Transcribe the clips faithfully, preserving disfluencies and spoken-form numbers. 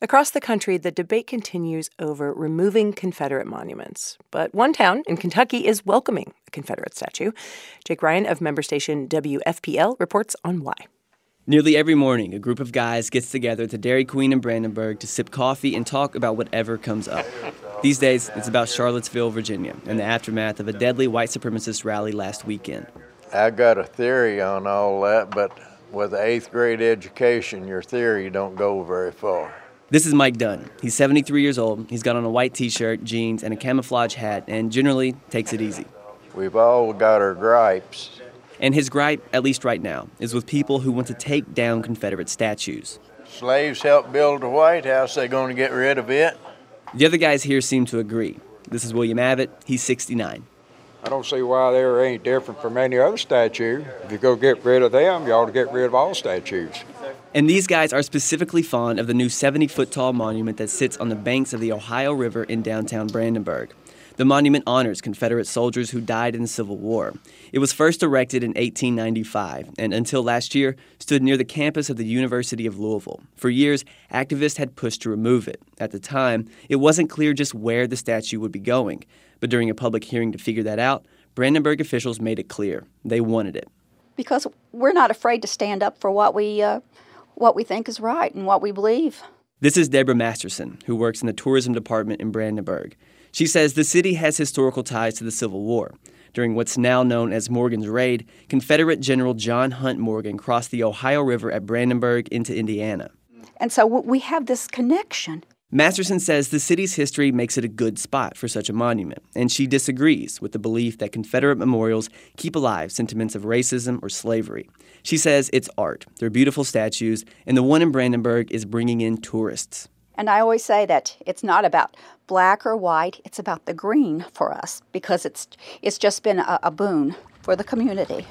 Across the country, the debate continues over removing Confederate monuments. But one town in Kentucky is welcoming a Confederate statue. Jake Ryan of member station W F P L reports on why. Nearly every morning, a group of guys gets together at the Dairy Queen in Brandenburg to sip coffee and talk about whatever comes up. These days, it's about Charlottesville, Virginia, and the aftermath of a deadly white supremacist rally last weekend. I got a theory on all that, but with an eighth grade education, your theory don't go very far. This is Mike Dunn. He's seventy-three years old. He's got on a white T-shirt, jeans, and a camouflage hat, and generally takes it easy. We've all got our gripes. And his gripe, at least right now, is with people who want to take down Confederate statues. Slaves helped build the White House. They going to get rid of it? The other guys here seem to agree. This is William Abbott. He's sixty-nine. I don't see why there ain't different from any other statue. If you go get rid of them, you ought to get rid of all statues. And these guys are specifically fond of the new seventy-foot-tall monument that sits on the banks of the Ohio River in downtown Brandenburg. The monument honors Confederate soldiers who died in the Civil War. It was first erected in eighteen ninety-five and until last year stood near the campus of the University of Louisville. For years, activists had pushed to remove it. At the time, it wasn't clear just where the statue would be going. But during a public hearing to figure that out, Brandenburg officials made it clear they wanted it. Because we're not afraid to stand up for what we uh, what we think is right and what we believe. This is Deborah Masterson, who works in the tourism department in Brandenburg. She says the city has historical ties to the Civil War. During what's now known as Morgan's Raid, Confederate General John Hunt Morgan crossed the Ohio River at Brandenburg into Indiana. And so we have this connection. Masterson says the city's history makes it a good spot for such a monument, and she disagrees with the belief that Confederate memorials keep alive sentiments of racism or slavery. She says it's art, they're beautiful statues, and the one in Brandenburg is bringing in tourists. And I always say that it's not about black or white, it's about the green for us, because it's it's just been a, a boon for the community.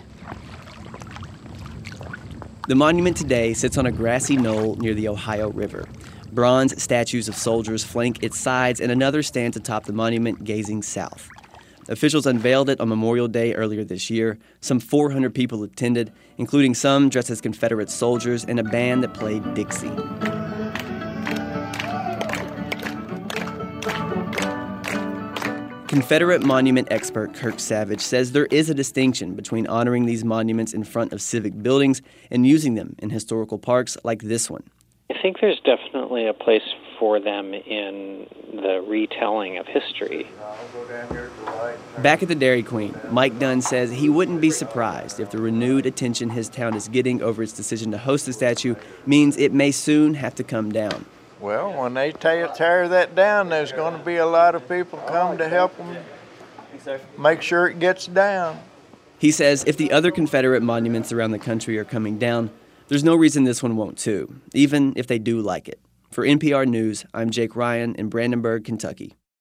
The monument today sits on a grassy knoll near the Ohio River. Bronze statues of soldiers flank its sides, and another stands atop the monument gazing south. Officials unveiled it on Memorial Day earlier this year. Some four hundred people attended, including some dressed as Confederate soldiers and a band that played Dixie. Confederate monument expert Kirk Savage says there is a distinction between honoring these monuments in front of civic buildings and using them in historical parks like this one. I think there's definitely a place for them in the retelling of history. Back at the Dairy Queen, Mike Dunn says he wouldn't be surprised if the renewed attention his town is getting over its decision to host the statue means it may soon have to come down. Well, when they tear, tear that down, there's going to be a lot of people come to help them make sure it gets down. He says if the other Confederate monuments around the country are coming down, there's no reason this one won't too, even if they do like it. For N P R News, I'm Jake Ryan in Brandenburg, Kentucky.